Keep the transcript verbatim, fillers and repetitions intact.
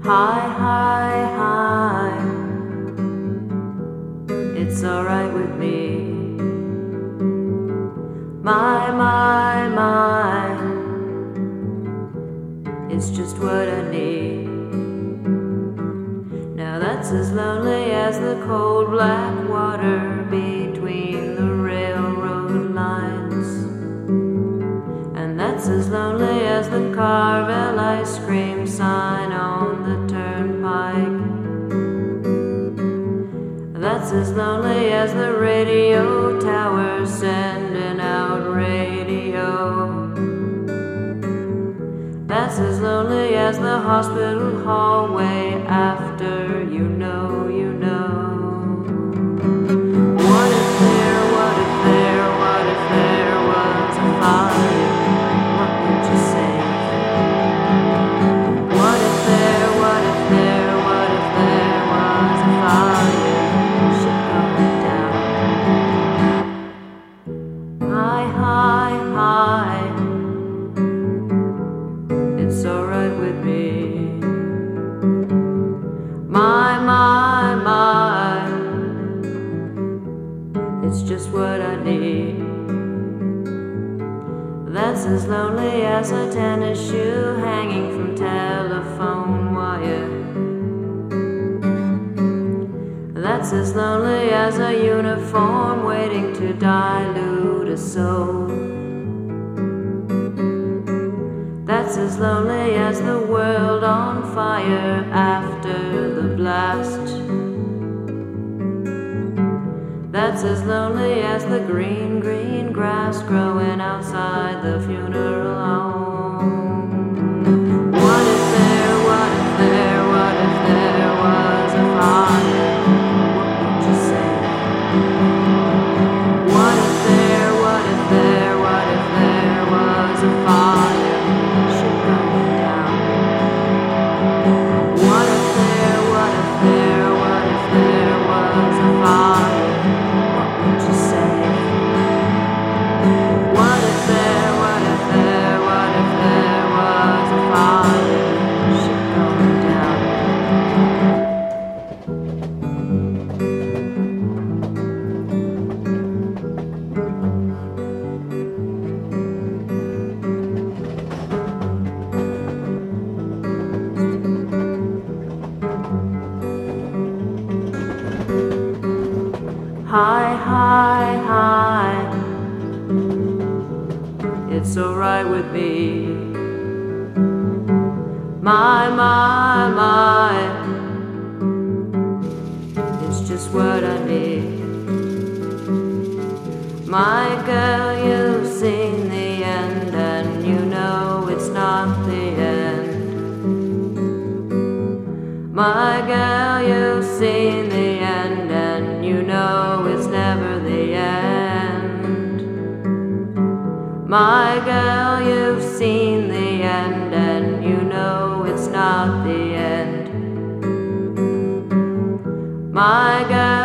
Hi, hi, hi. It's alright with me. My, my, my. It's just what I need. Now that's as lonely as the cold black water between the railroad lines. And that's as lonely as the Carvel ice cream sign on the turnpike. That's as lonely as the radio tower sending out radio. That's as lonely as the hospital hallway after you know, you know. What if there, what if there, what if there was a fire? What would you say? What if there, what if there, what if there was a fire? Shit going down. Hi, hi, hi. It's alright with me. My, my, my. It's just what I need. That's as lonely as a tennis shoe hanging from telephone wire. That's as lonely as a uniform waiting to dilute a soul. That's as lonely as the world on fire after the blast. That's as lonely as the green, green grass growing outside the funeral home. What if there, what if there, what if there was a fire? What would you say? What if there, what if there, what if there was a fire? What if there, what if there, what if there was a fire? What would you say? What if there, what if there, what if there was a fire? Shit going down. Hi, hi, hi. It's alright with me. My, my, my. It's just what I need. My girl, you've seen the end, and you know it's not the end. My girl, you've seen the end, and you know it's never the end. My girl, you've seen the end, and you know it's not the end. My girl.